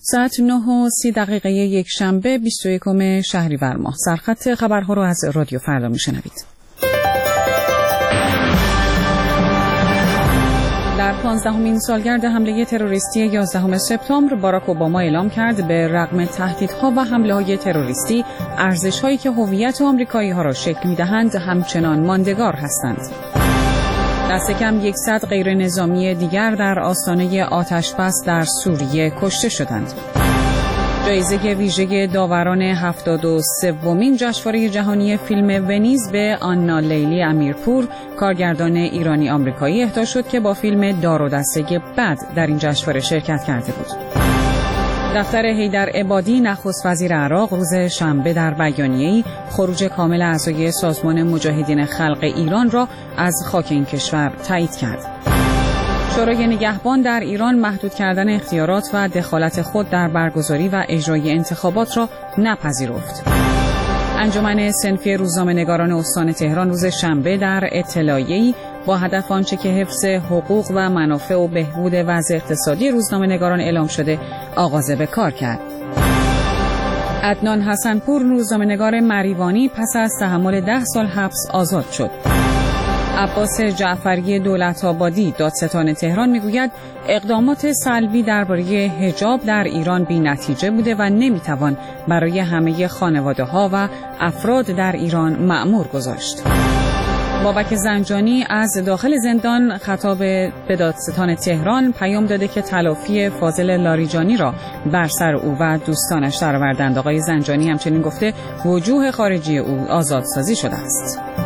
ساعت 9:30 یک شنبه 21 شهریور ماه. سرخط خبرها رو از رادیو فردا میشنوید. در 15مین سالگرد حمله تروریستی 11 سپتامبر باراک اوباما اعلام کرد به رغم تهدیدها و حمله‌های تروریستی، ارزش‌هایی که هویت آمریکایی‌ها را شکل می‌دهند همچنان ماندگار هستند. دست کم 100 غیر نظامی دیگر در آستانه آتش‌بس در سوریه کشته شدند. جایزه ویژه داوران 73مین جشنواره جهانی فیلم ونیز به آنا لیلی امیرپور، کارگردان ایرانی آمریکایی اهدا شد که با فیلم دار و دسته بد در این جشنواره شرکت کرده بود. دفتر حیدر عبادی نخست وزیر عراق روز شنبه در بیانیه‌ای خروج کامل اعضای سازمان مجاهدین خلق ایران را از خاک این کشور تایید کرد. شورای نگهبان در ایران محدود کردن اختیارات و دخالت خود در برگزاری و اجرای انتخابات را نپذیرفت. انجمن صنفی روزنامه‌نگاران استان تهران روز شنبه در اطلاعیه‌ای با هدف آنچه که حفظ حقوق و منافع و بهبود وضع اقتصادی روزنامه‌نگاران اعلام شده آغاز به کار کرد. عدنان حسنپور، روزنامه‌نگار مریوانی، پس از تحمل 10 سال حبس آزاد شد. عباس جعفری دولت‌آبادی، دادستان تهران، میگوید اقدامات سلبی درباره حجاب در ایران بی‌نتیجه بوده و نمیتوان برای همه خانواده‌ها و افراد در ایران مأمور گذاشت. بابک زنجانی از داخل زندان خطاب به دادستان تهران پیام داده که تلافی فاضل لاریجانی را بر سر او و دوستانش درآوردند. آقای زنجانی همچنین گفته وجوه خارجی او آزادسازی شده است.